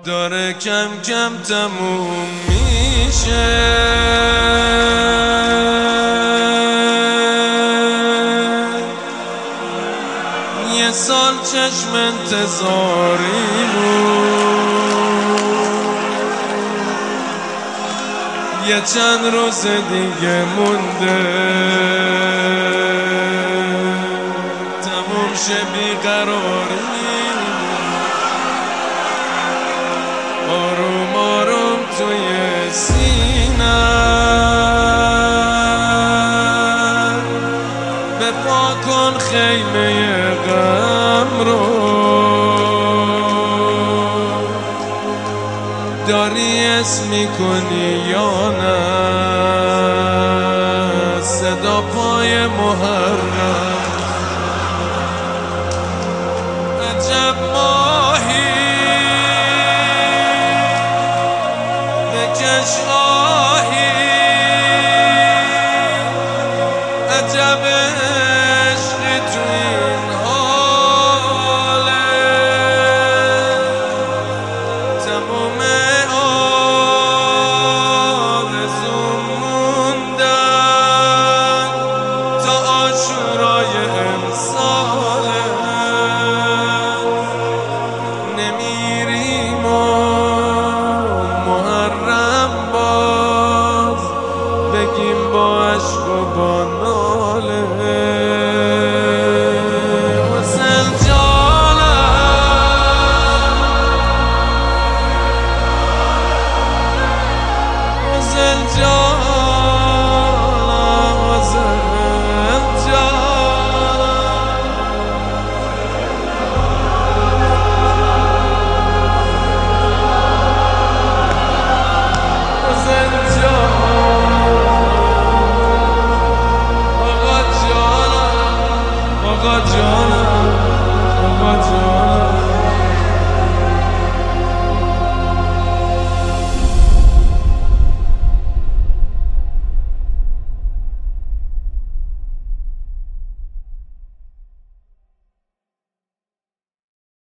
داره کم کم تموم میشه. یه سال چشم انتظاری بود، یه چند روز دیگه مونده تموم شه بیقراری. آروم آروم توی سینم بپا کن خیمه غم رو، داری اسم میکنی یا نه؟